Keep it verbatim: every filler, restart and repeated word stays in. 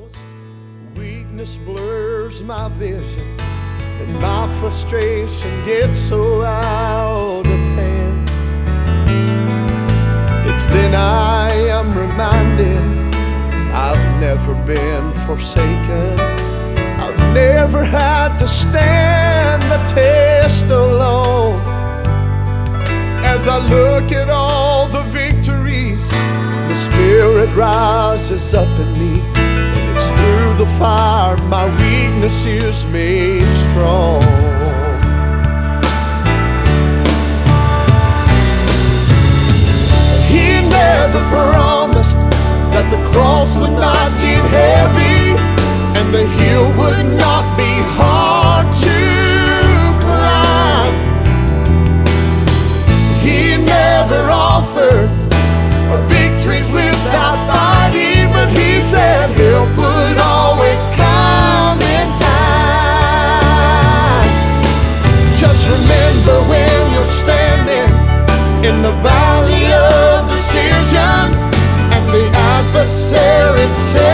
struggles, weakness blurs my vision, and my frustration gets so out of hand. It's then I am reminded I've never been forsaken. I've never had to stand the test alone. As I look at all the victories, the Spirit rises up in me, and it's through the fire my weakness is made strong. He never promised that the cross would not get heavy and the hill would not be hard to climb. He never offered victories without fighting, but he said help would always come in time. Just remember when you're standing in the valley of decision and the adversary says